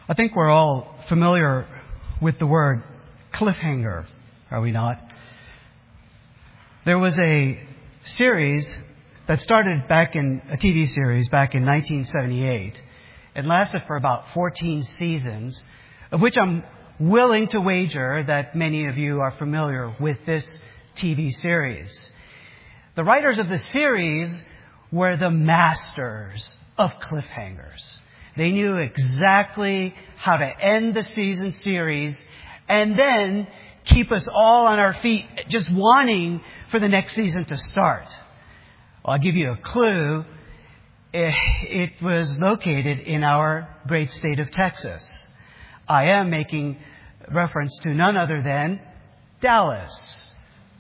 I think we're all familiar with the word cliffhanger, are we not? There was a series that started back in a TV series back in 1978. It lasted for about 14 seasons, of which I'm willing to wager that many of you are familiar with this TV series. The writers of the series were the masters of cliffhangers. They knew exactly how to end the season series and then keep us all on our feet, just wanting for the next season to start. Well, I'll give you a clue. It was located in our great state of Texas. I am making reference to none other than Dallas.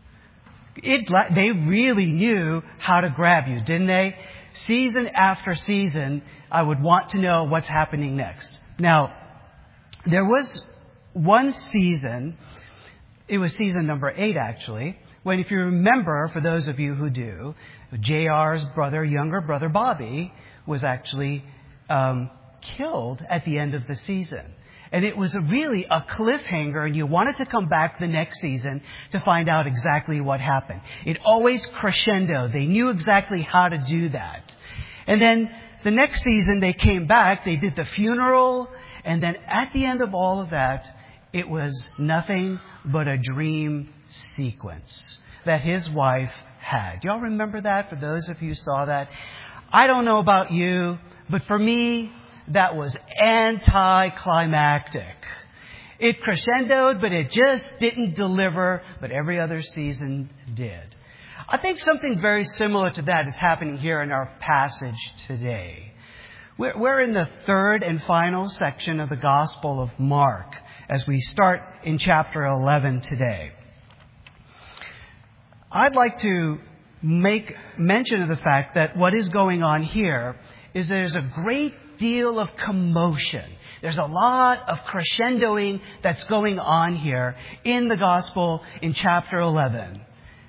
They really knew how to grab you, didn't they? Season after season, I would want to know what's happening next. Now, there was one season, it was season number 8 actually, when, if you remember, for those of you who do, JR's younger brother Bobby was actually killed at the end of the season. And it was really a cliffhanger, and you wanted to come back the next season to find out exactly what happened. It always crescendoed. They knew exactly how to do that. And then the next season they came back, they did the funeral, and then at the end of all of that, it was nothing but a dream sequence that his wife had. Do y'all remember that, for those of you who saw that? I don't know about you, but for me, that was anticlimactic. It crescendoed, but it just didn't deliver, but every other season did. I think something very similar to that is happening here in our passage today. We're in the third and final section of the Gospel of Mark as we start in chapter 11 today. I'd like to make mention of the fact that what is going on here is there's a great deal of commotion. There's a lot of crescendoing that's going on here in the Gospel in chapter 11.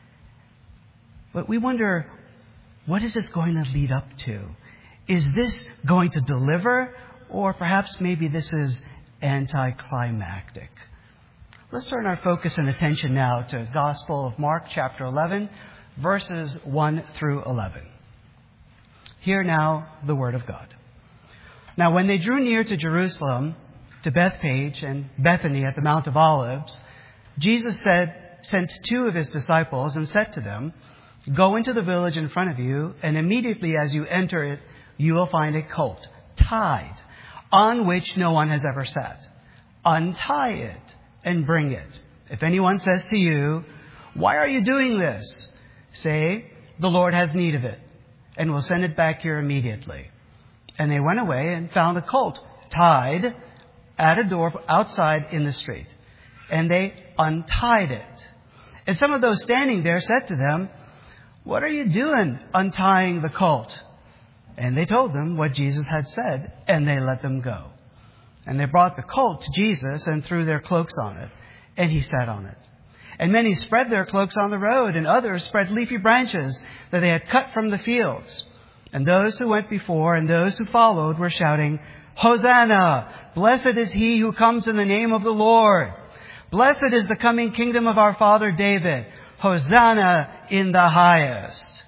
But we wonder, what is this going to lead up to? Is this going to deliver? Or perhaps maybe this is anticlimactic. Let's turn our focus and attention now to the Gospel of Mark chapter 11, verses 1 through 11. Hear now the Word of God. Now, when they drew near to Jerusalem, to Bethphage and Bethany at the Mount of Olives, Jesus sent 2 of his disciples and said to them, "Go into the village in front of you, and immediately as you enter it, you will find a colt tied, on which no one has ever sat. Untie it and bring it. If anyone says to you, 'Why are you doing this?' say, 'The Lord has need of it, and will send it back here immediately.'" And they went away and found a colt tied at a door outside in the street. And they untied it. And some of those standing there said to them, "What are you doing untying the colt?" And they told them what Jesus had said, and they let them go. And they brought the colt to Jesus and threw their cloaks on it, and he sat on it. And many spread their cloaks on the road, and others spread leafy branches that they had cut from the fields. And those who went before and those who followed were shouting, "Hosanna! Blessed is he who comes in the name of the Lord. Blessed is the coming kingdom of our father David. Hosanna in the highest."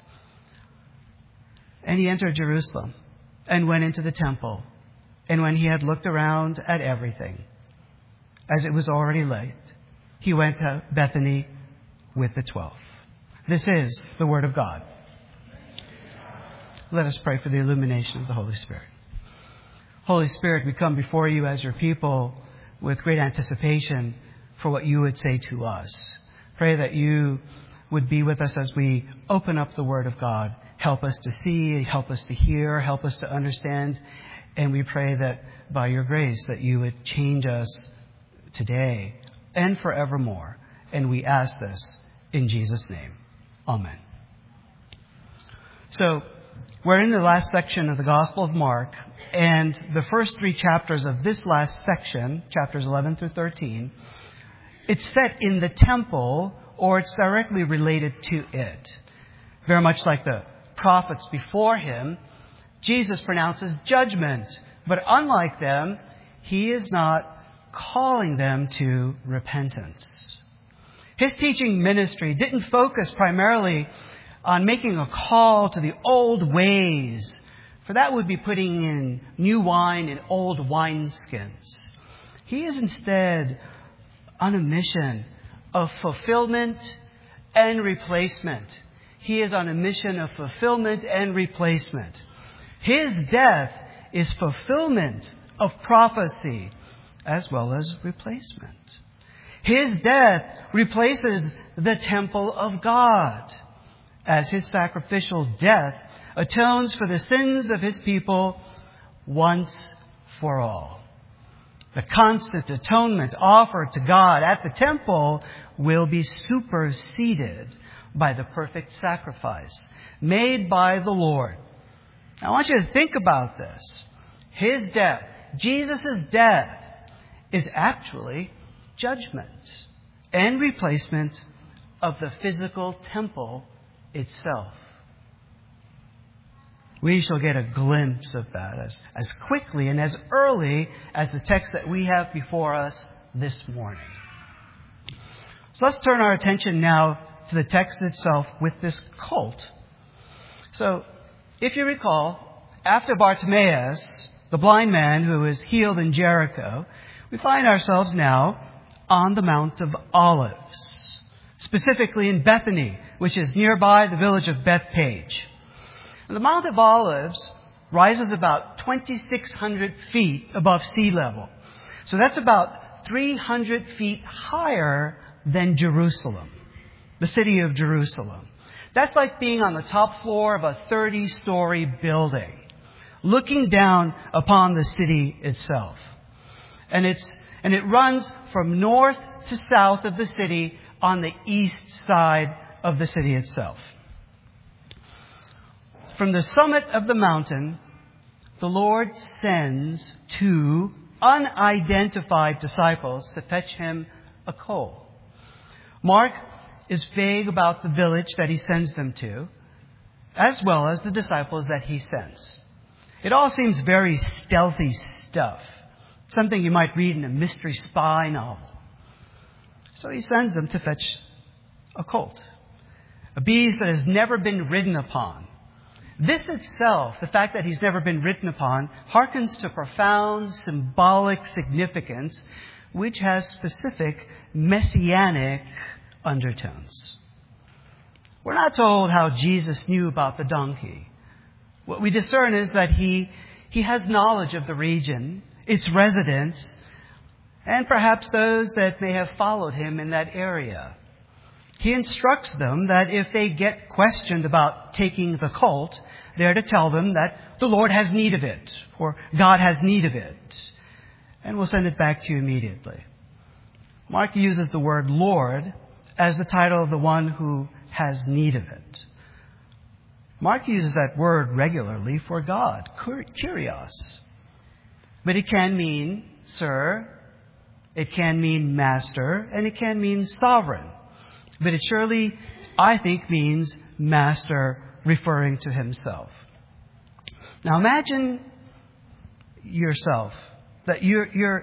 And he entered Jerusalem and went into the temple. And when he had looked around at everything, as it was already late, he went to Bethany with the 12. This is the Word of God. Let us pray for the illumination of the Holy Spirit. Holy Spirit, we come before you as your people with great anticipation for what you would say to us. Pray that you would be with us as we open up the Word of God. Help us to see, help us to hear, help us to understand. And we pray that by your grace that you would change us today and forevermore. And we ask this in Jesus' name. Amen. So, we're in the last section of the Gospel of Mark, and the first 3 chapters of this last section, chapters 11 through 13, it's set in the temple, or it's directly related to it. Very much like the prophets before him, Jesus pronounces judgment. But unlike them, he is not calling them to repentance. His teaching ministry didn't focus primarily on making a call to the old ways, for that would be putting in new wine in old wineskins. He is instead on a mission of fulfillment and replacement. He is on a mission of fulfillment and replacement. His death is fulfillment of prophecy as well as replacement. His death replaces the temple of God, as his sacrificial death atones for the sins of his people once for all. The constant atonement offered to God at the temple will be superseded by the perfect sacrifice made by the Lord. I want you to think about this. His death, Jesus' death, is actually judgment and replacement of the physical temple itself. We shall get a glimpse of that as quickly and as early as the text that we have before us this morning. So let's turn our attention now to the text itself with this colt. So, if you recall, after Bartimaeus, the blind man who was healed in Jericho, we find ourselves now on the Mount of Olives, specifically in Bethany, which is nearby the village of Bethpage. And the Mount of Olives rises about 2,600 feet above sea level. So that's about 300 feet higher than Jerusalem, the city of Jerusalem. That's like being on the top floor of a 30-story building, looking down upon the city itself. And it runs from north to south of the city on the east side of the city itself. From the summit of the mountain, the Lord sends two unidentified disciples to fetch him a coal. Mark is vague about the village that he sends them to, as well as the disciples that he sends. It all seems very stealthy stuff, something you might read in a mystery spy novel. So he sends them to fetch a colt, a beast that has never been ridden upon. This itself, the fact that he's never been ridden upon, harkens to profound symbolic significance, which has specific messianic undertones. We're not told how Jesus knew about the donkey. What we discern is that he has knowledge of the region, its residents, and perhaps those that may have followed him in that area. He instructs them that if they get questioned about taking the colt, they're to tell them that the Lord has need of it, or God has need of it, and we'll send it back to you immediately. Mark uses the word Lord as the title of the one who has need of it. Mark uses that word regularly for God, Kyrios. But it can mean sir, it can mean master, and it can mean sovereign. But it surely, I think, means master, referring to himself. Now imagine yourself that you're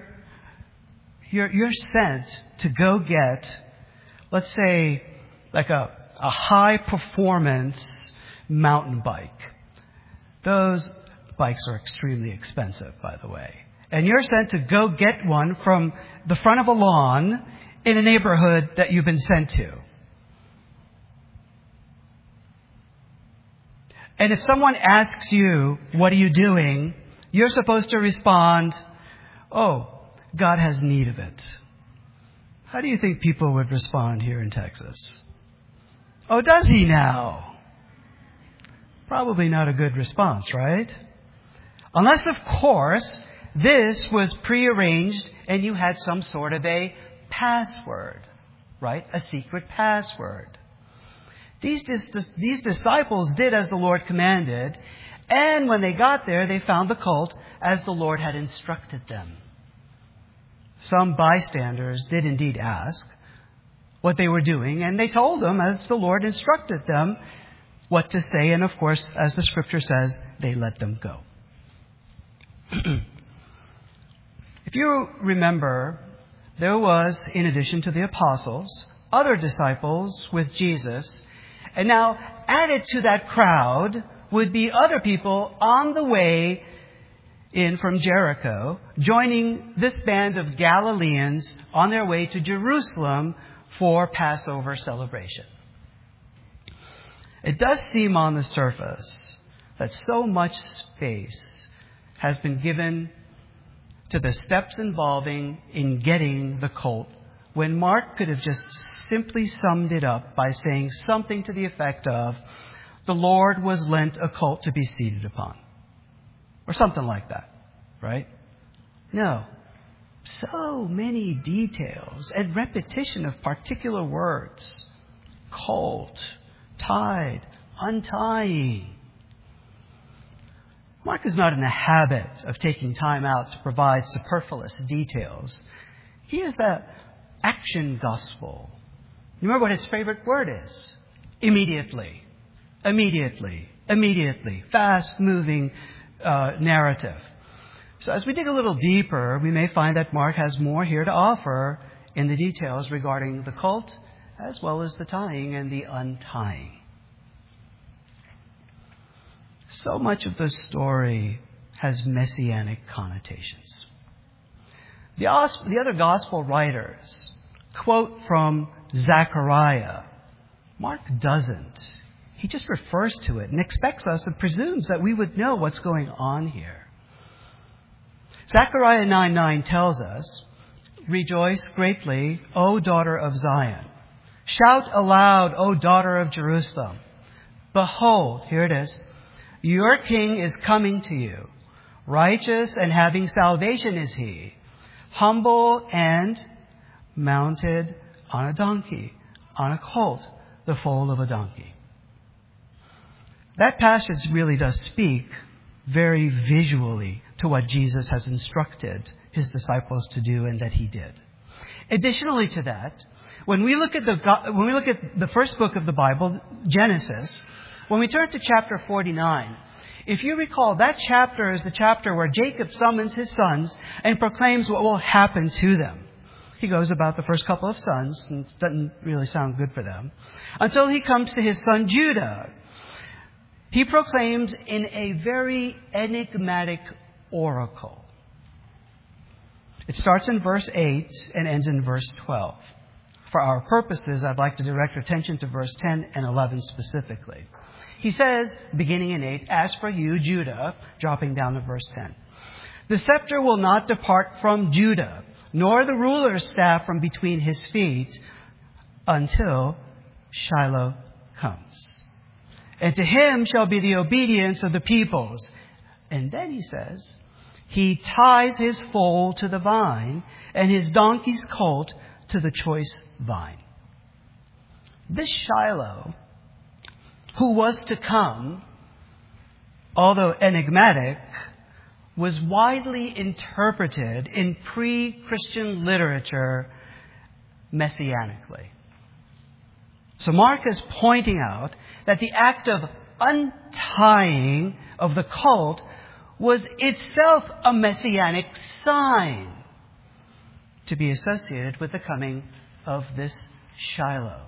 sent to go get, let's say, like a high performance mountain bike. Those bikes are extremely expensive, by the way. And you're sent to go get one from the front of a lawn in a neighborhood that you've been sent to. And if someone asks you, what are you doing? You're supposed to respond, oh, God has need of it. How do you think people would respond here in Texas? Oh, does he now? Probably not a good response, right? Unless, of course, this was prearranged and you had some sort of a password, right? A secret password. These disciples did as the Lord commanded, and when they got there, they found the colt as the Lord had instructed them. Some bystanders did indeed ask what they were doing, and they told them, as the Lord instructed them, what to say, and of course, as the Scripture says, they let them go. If you remember, there was, in addition to the apostles, other disciples with Jesus. And now, added to that crowd would be other people on the way in from Jericho, joining this band of Galileans on their way to Jerusalem for Passover celebration. It does seem on the surface that so much space has been given to the steps involving in getting the colt, when Mark could have just simply summed it up by saying something to the effect of, the Lord was lent a colt to be seated upon. Or something like that, right? No. So many details and repetition of particular words. Colt, tied, untying. Mark is not in the habit of taking time out to provide superfluous details. He is the action gospel. You remember what his favorite word is? Immediately. Immediately. Immediately. Fast-moving narrative. So as we dig a little deeper, we may find that Mark has more here to offer in the details regarding the colt, as well as the tying and the untying. So much of the story has messianic connotations. The other gospel writers quote from Zechariah. Mark doesn't. He just refers to it and expects us and presumes that we would know what's going on here. Zechariah 9:9 tells us, "Rejoice greatly, O daughter of Zion. Shout aloud, O daughter of Jerusalem. Behold," here it is, "your king is coming to you. Righteous and having salvation is he, humble and mounted on a donkey, on a colt, the foal of a donkey." That passage really does speak very visually to what Jesus has instructed his disciples to do and that he did. Additionally to that, when we look at the first book of the Bible, Genesis, when we turn to chapter 49, if you recall, that chapter is the chapter where Jacob summons his sons and proclaims what will happen to them. He goes about the first couple of sons, and it doesn't really sound good for them, until he comes to his son Judah. He proclaims in a very enigmatic oracle. It starts in verse 8 and ends in verse 12. For our purposes, I'd like to direct your attention to verse 10 and 11 specifically. He says, beginning in 8, "As for you, Judah," dropping down to verse 10, "the scepter will not depart from Judah, nor the ruler's staff from between his feet, until Shiloh comes. And to him shall be the obedience of the peoples." And then he says, "He ties his foal to the vine, and his donkey's colt to the choice vine." This Shiloh, who was to come, although enigmatic, was widely interpreted in pre-Christian literature messianically. So Mark is pointing out that the act of untying of the colt was itself a messianic sign to be associated with the coming of this Shiloh.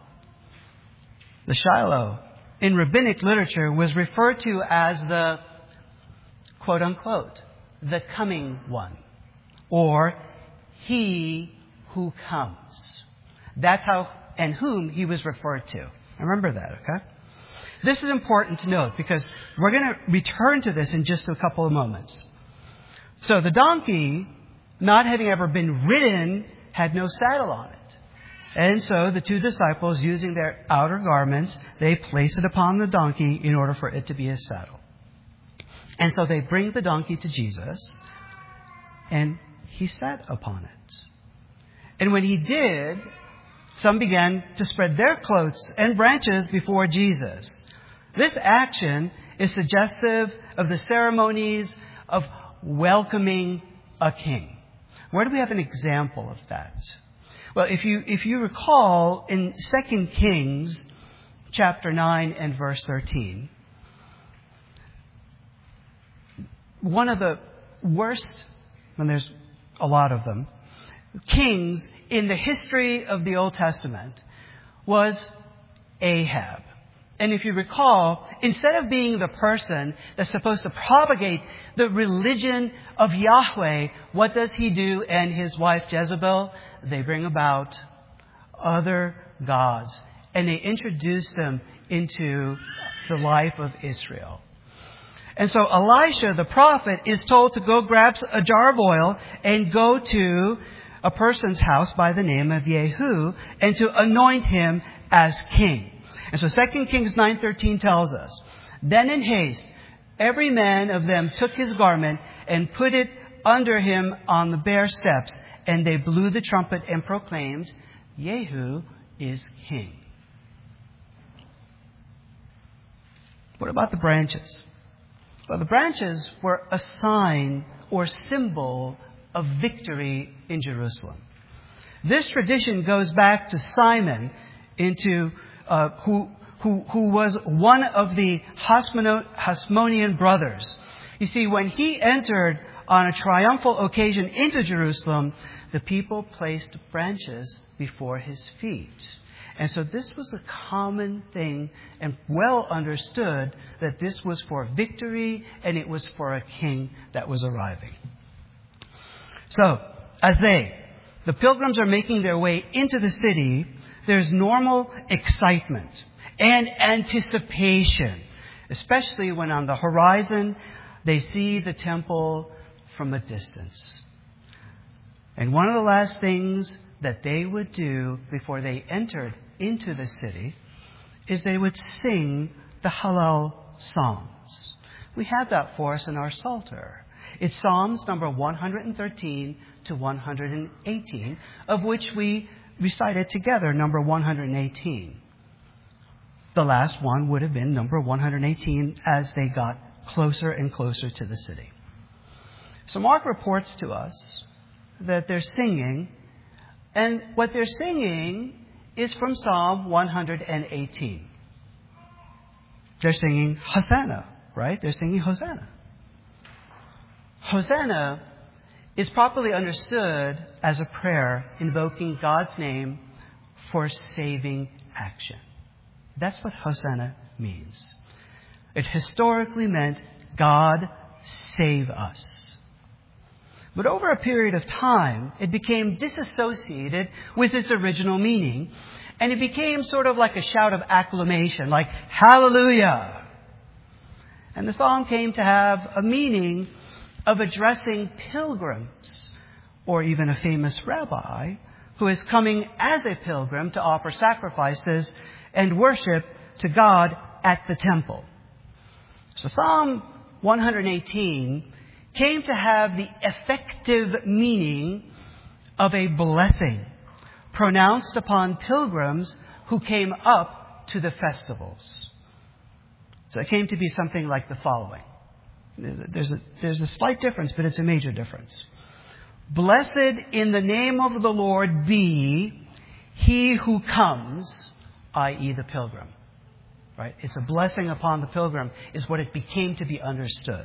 The Shiloh in rabbinic literature was referred to as the, quote unquote, the coming one, or he who comes. That's how and whom he was referred to. Remember that, okay? This is important to note because we're going to return to this in just a couple of moments. So the donkey, not having ever been ridden, had no saddle on it. And so the two disciples, using their outer garments, they place it upon the donkey in order for it to be a saddle. And so they bring the donkey to Jesus, and he sat upon it. And when he did, some began to spread their cloaks and branches before Jesus. This action is suggestive of the ceremonies of welcoming a king. Where do we have an example of that? Well, if you recall in 2 Kings chapter 9 and verse 13, one of the worst, and there's a lot of them, kings in the history of the Old Testament was Ahab. And if you recall, instead of being the person that's supposed to propagate the religion of Yahweh, what does he do and his wife Jezebel? They bring about other gods. And they introduce them into the life of Israel. And so Elisha, the prophet, is told to go grab a jar of oil and go to a person's house by the name of Jehu and to anoint him as king. And so 2 Kings 9:13 tells us, then in haste, every man of them took his garment and put it under him on the bare steps, and they blew the trumpet and proclaimed, Jehu is king. What about the branches? Well, the branches were a sign or symbol of victory in Jerusalem. This tradition goes back to Simon, who was one of the Hasmonean brothers. You see, when he entered on a triumphal occasion into Jerusalem, the people placed branches before his feet. And so this was a common thing and well understood that this was for victory and it was for a king that was arriving. So, as the pilgrims are making their way into the city, there's normal excitement and anticipation, especially when on the horizon they see the temple from a distance. And one of the last things that they would do before they entered into the city is they would sing the Hallel Psalms. We have that for us in our Psalter. It's Psalms number 113 to 118, of which we recited together number 118. The last one would have been number 118 as they got closer and closer to the city. So Mark reports to us that they're singing, and what they're singing is from Psalm 118. They're singing Hosanna, right? They're singing Hosanna. Hosanna is properly understood as a prayer invoking God's name for saving action. That's what Hosanna means. It historically meant God save us. But over a period of time, it became disassociated with its original meaning, and it became sort of like a shout of acclamation, like hallelujah. And the psalm came to have a meaning of addressing pilgrims, or even a famous rabbi who is coming as a pilgrim to offer sacrifices and worship to God at the temple. So Psalm 118 came to have the effective meaning of a blessing pronounced upon pilgrims who came up to the festivals. So it came to be something like the following. There's a slight difference, but it's a major difference. Blessed in the name of the Lord be he who comes, i.e. the pilgrim. Right? It's a blessing upon the pilgrim is what it became to be understood.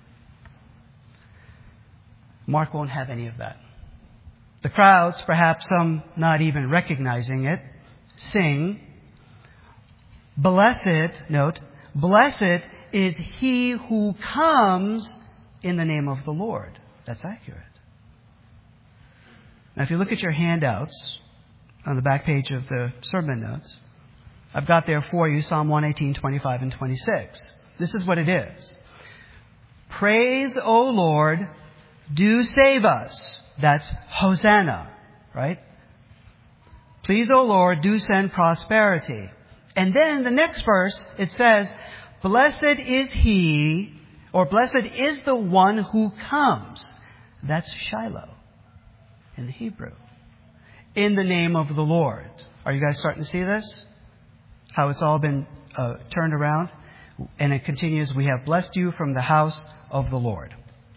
Mark won't have any of that. The crowds, perhaps some not even recognizing it, sing, blessed, note, blessed is he who comes in the name of the Lord. That's accurate. Now, if you look at your handouts on the back page of the sermon notes, I've got there for you Psalm 118, 25, and 26. This is what it is. Praise, O Lord, do save us. That's Hosanna, right? Please, O Lord, do send prosperity. And then the next verse, it says, blessed is he, or blessed is the one who comes. That's Shiloh in the Hebrew. In the name of the Lord. Are you guys starting to see this? How it's all been turned around? And it continues, we have blessed you from the house of the Lord.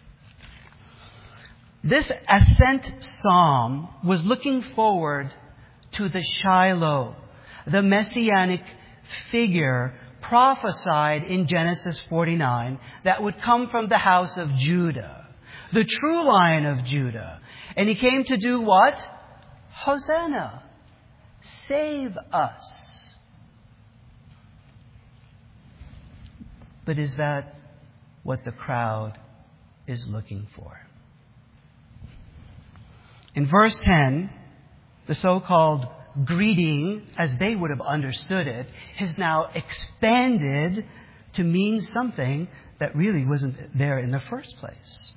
This ascent psalm was looking forward to the Shiloh, the messianic figure prophesied in Genesis 49 that would come from the house of Judah. the true Lion of Judah. And he came to do what? Hosanna. Save us. But is that what the crowd is looking for? In verse 10, the so-called greeting, as they would have understood it, has now expanded to mean something that really wasn't there in the first place.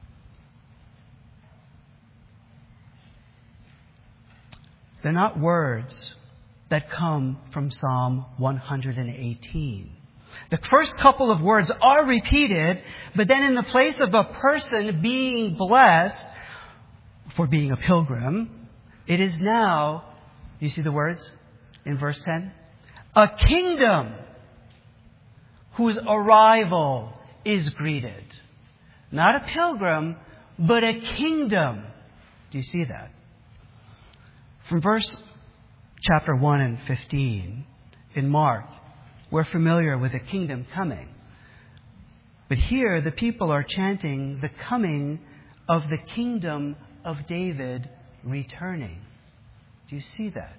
They're not words that come from Psalm 118. The first couple of words are repeated, but then in the place of a person being blessed for being a pilgrim, it is now, you see the words in verse 10? A kingdom whose arrival is greeted. Not a pilgrim, but a kingdom. Do you see that? From chapter 1 and 15 in Mark, we're familiar with the kingdom coming. But here the people are chanting the coming of the kingdom of David returning. Do you see that?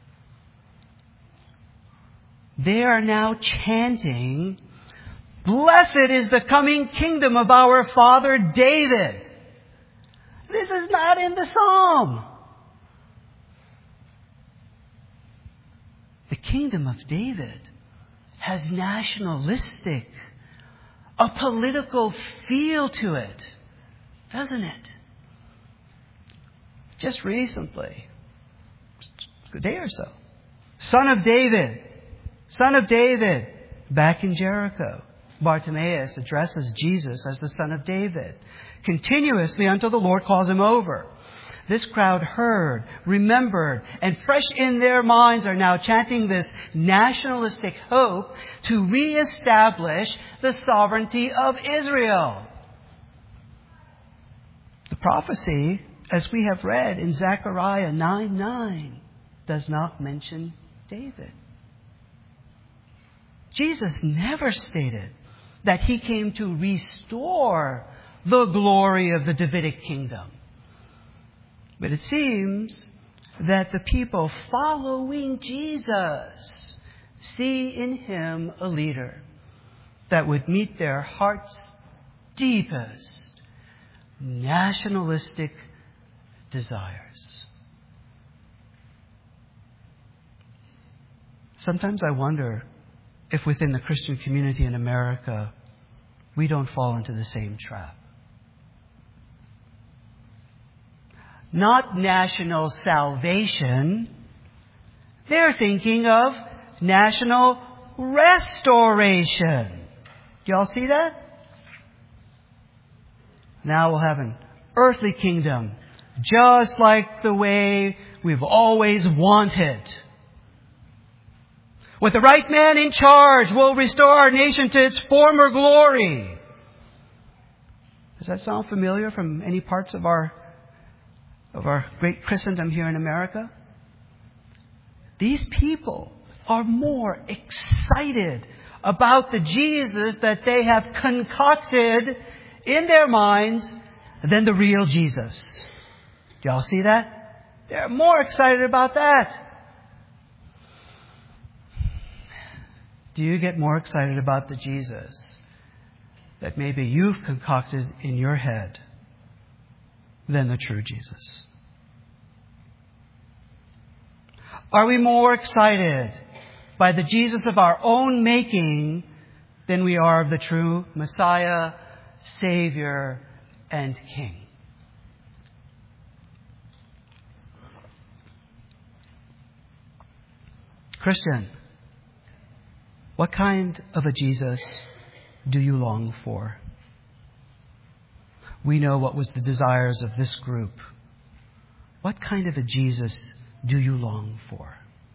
They are now chanting, "Blessed is the coming kingdom of our father David." This is not in the psalm. The kingdom of David has nationalistic, a political feel to it, doesn't it? Just recently, a day or so, Son of David, back in Jericho. Bartimaeus addresses Jesus as the Son of David, continuously until the Lord calls him over. This crowd heard, remembered, and fresh in their minds are now chanting this nationalistic hope to reestablish the sovereignty of Israel. The prophecy, as we have read in Zechariah 9:9, does not mention David. Jesus never stated that he came to restore the glory of the Davidic kingdom. But it seems that the people following Jesus see in him a leader that would meet their heart's deepest nationalistic desires. Sometimes I wonder if within the Christian community in America, we don't fall into the same trap. Not national salvation. They're thinking of national restoration. Do y'all see that? Now we'll have an earthly kingdom, just like the way we've always wanted. With the right man in charge, we'll restore our nation to its former glory. Does that sound familiar from any parts of our great Christendom here in America? These people are more excited about the Jesus that they have concocted in their minds than the real Jesus. Do y'all see that? They're more excited about that. Do you get more excited about the Jesus that maybe you've concocted in your head than the true Jesus? Are we more excited by the Jesus of our own making than we are of the true Messiah, Savior, and King? Christian, what kind of a Jesus do you long for? We know what was the desires of this group. What kind of a Jesus do you long for?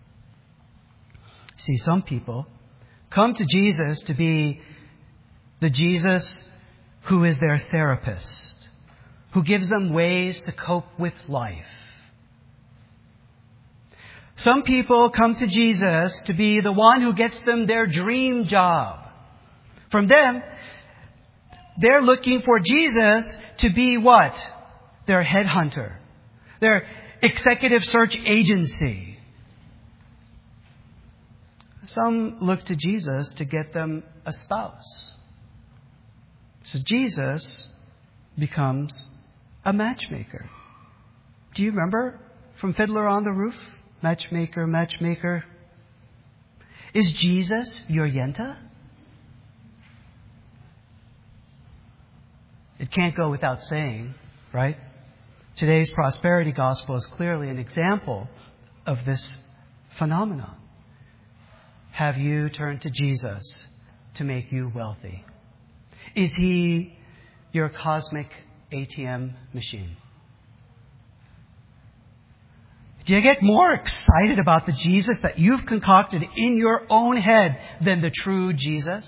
See, some people come to Jesus to be the Jesus who is their therapist, who gives them ways to cope with life. Some people come to Jesus to be the one who gets them their dream job. From them, they're looking for Jesus to be what? Their headhunter, their executive search agency. Some look to Jesus to get them a spouse. So Jesus becomes a matchmaker. Do you remember from Fiddler on the Roof? Matchmaker, matchmaker. Is Jesus your Yenta? It can't go without saying, right? Today's prosperity gospel is clearly an example of this phenomenon. Have you turned to Jesus to make you wealthy? Is He your cosmic ATM machine? Do you get more excited about the Jesus that you've concocted in your own head than the true Jesus?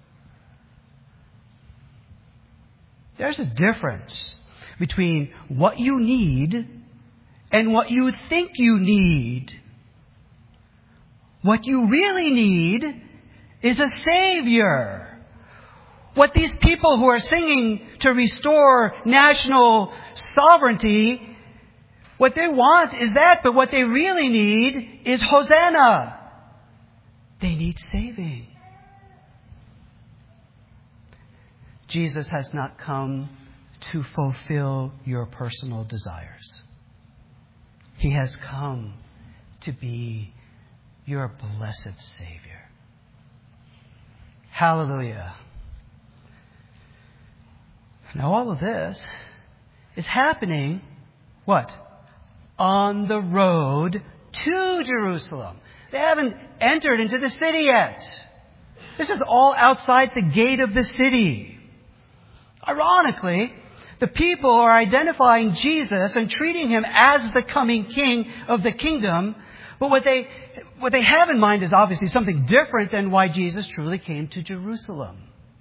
There's a difference between what you need and what you think you need. What you really need is a Savior. What these people who are singing to restore national sovereignty, what they want is that, but what they really need is Hosanna. They need saving. Jesus has not come to fulfill your personal desires. He has come to be your blessed Savior. Hallelujah. Now all of this is happening, what? On the road to Jerusalem. They haven't entered into the city yet. This is all outside the gate of the city. Ironically, the people are identifying Jesus and treating Him as the coming King of the kingdom. But what they have in mind is obviously something different than why Jesus truly came to Jerusalem.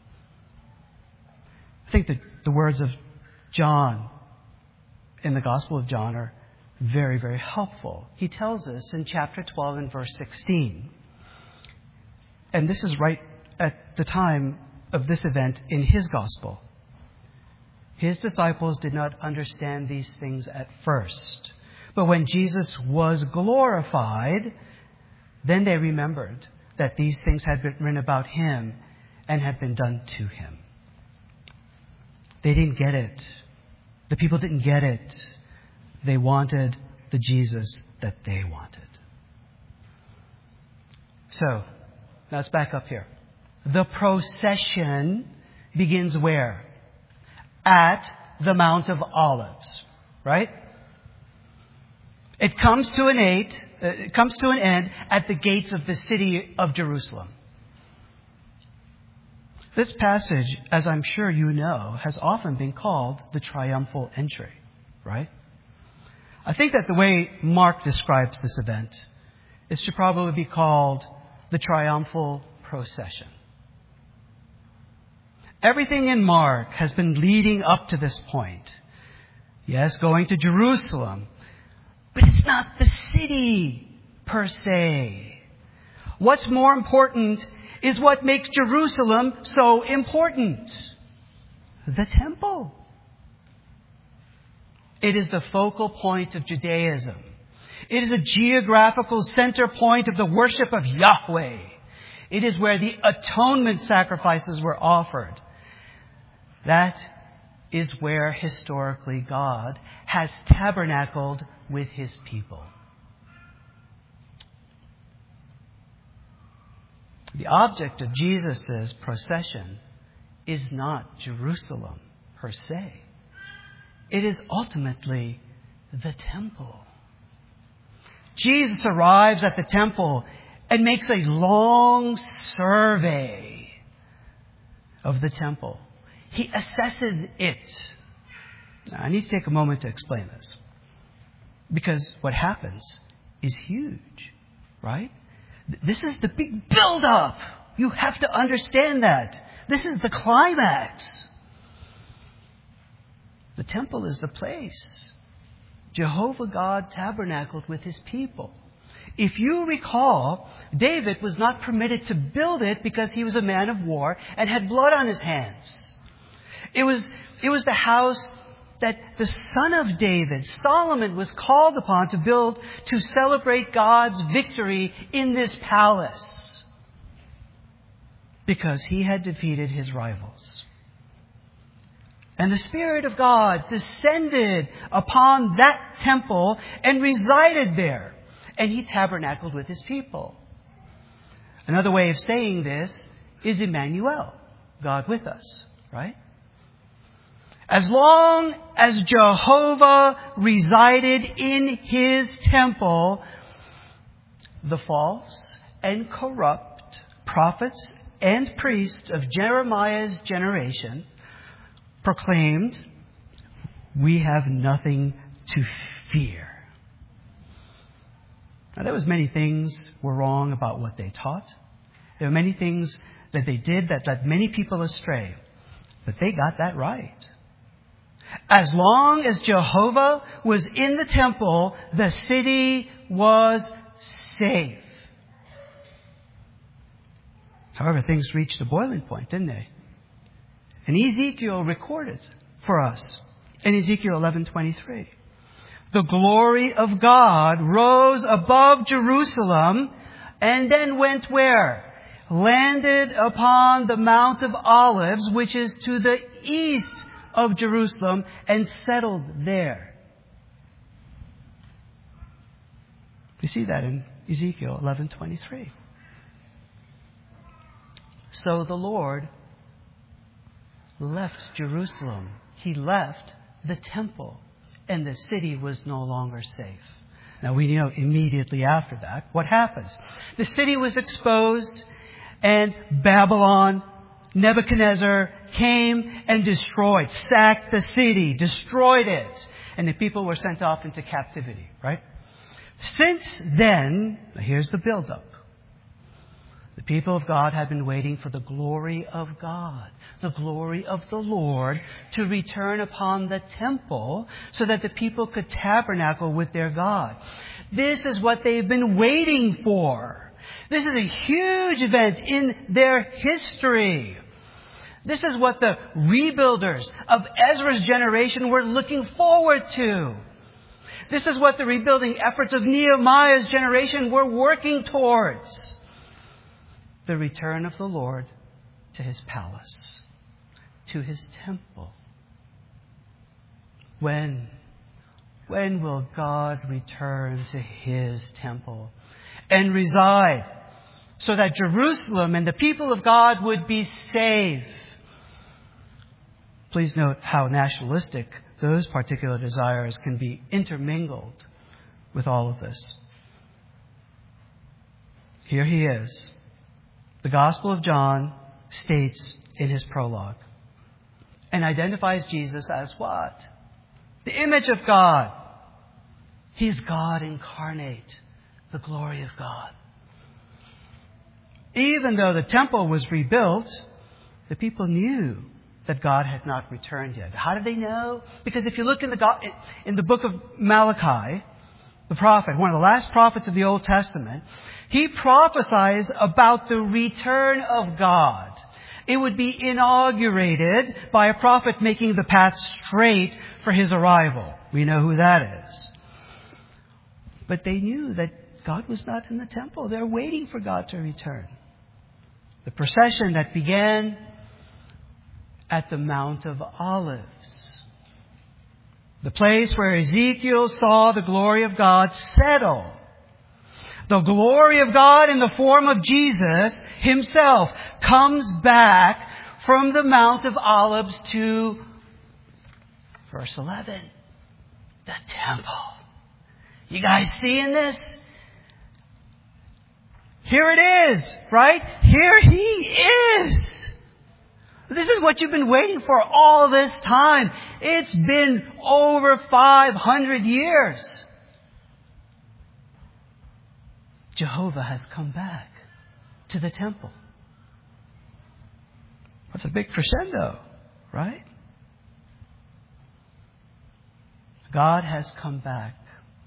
I think the words of John in the Gospel of John are very, very helpful. He tells us in chapter 12 and verse 16, and this is right at the time of this event in his Gospel. His disciples did not understand these things at first. But when Jesus was glorified, then they remembered that these things had been written about Him and had been done to Him. They didn't get it. The people didn't get it. They wanted the Jesus that they wanted. So, now let's back up here. The procession begins where? At the Mount of Olives, right? It comes to an end at the gates of the city of Jerusalem. This passage, as I'm sure you know, has often been called the triumphal entry, right? I think that the way Mark describes this event is to probably be called the triumphal procession. Everything in Mark has been leading up to this point. Yes, going to Jerusalem. But it's not the city per se. What's more important is what makes Jerusalem so important. The temple. It is the focal point of Judaism. It is a geographical center point of the worship of Yahweh. It is where the atonement sacrifices were offered. That is where historically God has tabernacled with His people. The object of Jesus' procession is not Jerusalem per se. It is ultimately the temple. Jesus arrives at the temple and makes a long survey of the temple. He assesses it. Now, I need to take a moment to explain this. Because what happens is huge, right? This is the big build-up. You have to understand that. This is the climax. The temple is the place Jehovah God tabernacled with His people. If you recall, David was not permitted to build it because he was a man of war and had blood on his hands. It was the house that the son of David, Solomon, was called upon to build to celebrate God's victory in this palace because he had defeated his rivals. And the Spirit of God descended upon that temple and resided there. And he tabernacled with his people. Another way of saying this is Emmanuel, God with us, right? As long as Jehovah resided in his temple, the false and corrupt prophets and priests of Jeremiah's generation proclaimed, "We have nothing to fear." Now, there was many things were wrong about what they taught. There were many things that they did that led many people astray. But they got that right. As long as Jehovah was in the temple, the city was safe. However, things reached a boiling point, didn't they? And Ezekiel recorded for us in Ezekiel 11:23. The glory of God rose above Jerusalem and then went where? Landed upon the Mount of Olives, which is to the east of Jerusalem, and settled there. We see that in Ezekiel 11:23. So the Lord left Jerusalem. He left the temple, and the city was no longer safe. Now we know immediately after that what happens. The city was exposed, and Babylon, Nebuchadnezzar, came and destroyed, sacked the city, destroyed it. And the people were sent off into captivity, right? Since then, here's the buildup. The people of God had been waiting for the glory of God, the glory of the Lord, to return upon the temple so that the people could tabernacle with their God. This is what they've been waiting for. This is a huge event in their history. This is what the rebuilders of Ezra's generation were looking forward to. This is what the rebuilding efforts of Nehemiah's generation were working towards. The return of the Lord to his palace, to his temple. When will God return to his temple and reside so that Jerusalem and the people of God would be saved? Please note how nationalistic those particular desires can be intermingled with all of this. Here he is. The Gospel of John states in his prologue and identifies Jesus as what? The image of God. He's God incarnate, the glory of God. Even though the temple was rebuilt, the people knew that God had not returned yet. How did they know? Because if you look in the book of Malachi, the prophet, one of the last prophets of the Old Testament, he prophesies about the return of God. It would be inaugurated by a prophet making the path straight for his arrival. We know who that is. But they knew that God was not in the temple. They're waiting for God to return. The procession that began at the Mount of Olives, the place where Ezekiel saw the glory of God settle. The glory of God in the form of Jesus himself comes back from the Mount of Olives to verse 11. The temple. You guys seeing this? Here it is, right? Here he is. This is what you've been waiting for all this time. It's been over 500 years. Jehovah has come back to the temple. That's a big crescendo, right? God has come back.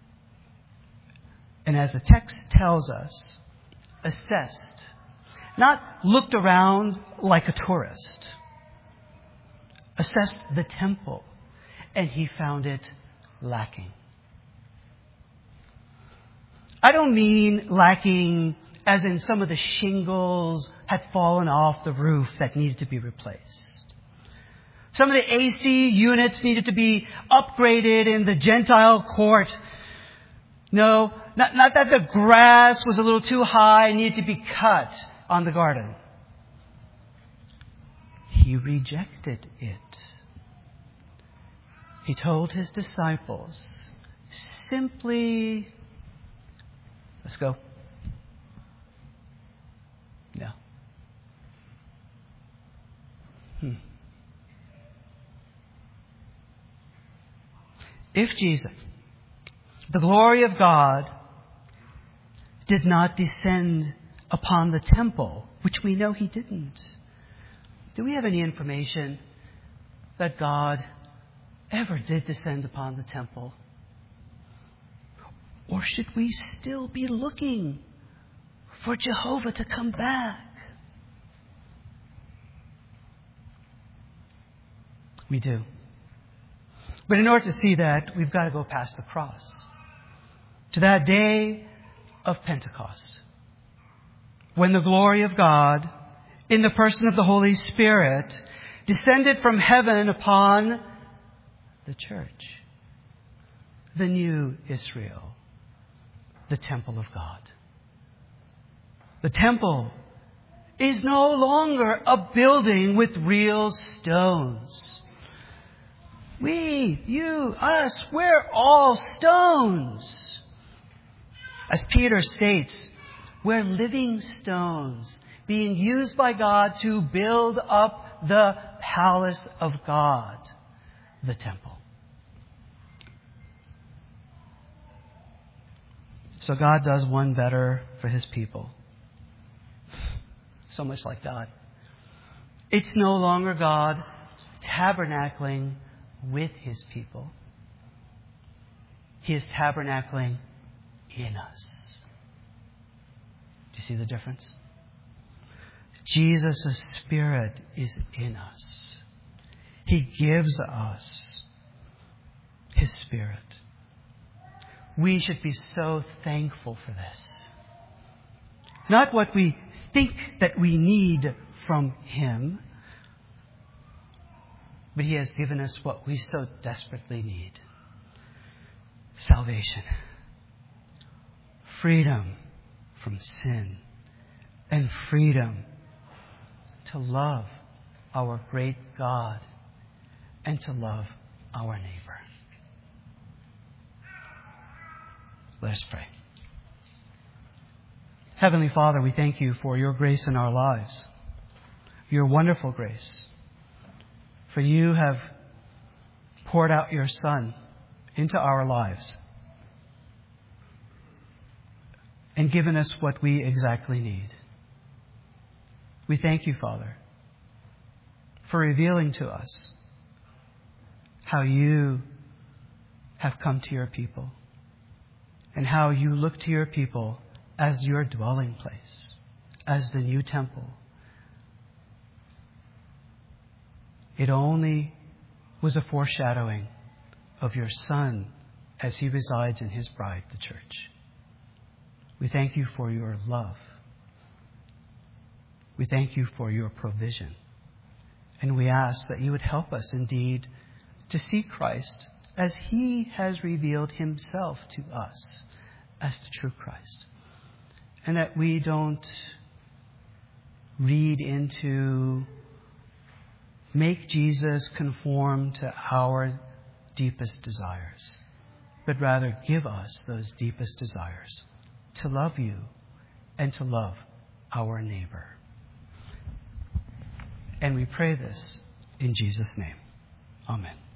And as the text tells us, assessed, not looked around like a tourist, assessed the temple and he found it lacking. I don't mean lacking as in some of the shingles had fallen off the roof that needed to be replaced. Some of the AC units needed to be upgraded in the Gentile court. No, not that the grass was a little too high and needed to be cut on the garden. He rejected it. He told his disciples, simply, let's go. No. If Jesus, the glory of God, did not descend upon the temple, which we know he didn't, do we have any information that God ever did descend upon the temple? Or should we still be looking for Jehovah to come back? We do. But in order to see that, we've got to go past the cross to that day of Pentecost, when the glory of God, in the person of the Holy Spirit, descended from heaven upon the church, the new Israel, the temple of God. The temple is no longer a building with real stones. We, you, us, we're all stones. As Peter states, we're living stones being used by God to build up the palace of God, the temple. So God does one better for his people. So much like God. It's no longer God tabernacling with his people. He is tabernacling in us. Do you see the difference? Jesus' Spirit is in us. He gives us his Spirit. We should be so thankful for this. Not what we think that we need from him, but he has given us what we so desperately need. Salvation. Freedom from sin. And freedom to love our great God and to love our neighbor. Let us pray. Heavenly Father, we thank you for your grace in our lives, your wonderful grace. For you have poured out your Son into our lives and given us what we exactly need. We thank you, Father, for revealing to us how you have come to your people and how you look to your people as your dwelling place, as the new temple. It only was a foreshadowing of your Son as he resides in his bride, the church. We thank you for your love. We thank you for your provision. And we ask that you would help us indeed to see Christ as he has revealed himself to us as the true Christ. And that we don't read into, make Jesus conform to our deepest desires, but rather give us those deepest desires to love you and to love our neighbor. And we pray this in Jesus' name. Amen.